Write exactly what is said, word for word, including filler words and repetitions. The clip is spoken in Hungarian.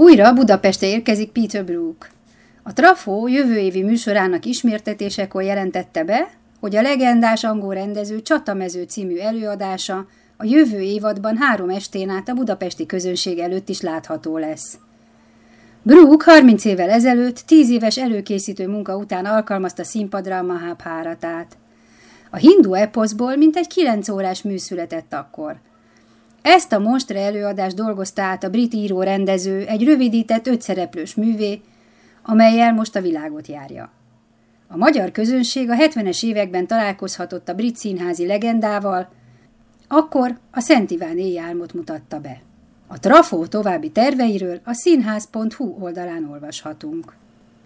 Újra Budapestre érkezik Peter Brook. A Trafó jövő évi műsorának ismertetésekor jelentette be, hogy a legendás angol rendező Csatamező című előadása a jövő évadban három estén át a budapesti közönség előtt is látható lesz. Brook harminc évvel ezelőtt tíz éves előkészítő munka után alkalmazta színpadra a Mahabháratát. A hindu eposzból mintegy kilenc órás mű született akkor. Ezt a monstre előadást dolgozta át a brit író-rendező egy rövidített ötszereplős művé, amellyel most a világot járja. A magyar közönség a hetvenes években találkozhatott a brit színházi legendával, akkor a Szent Iván éjjálmot mutatta be. A Trafó további terveiről a színház pont hu oldalán olvashatunk.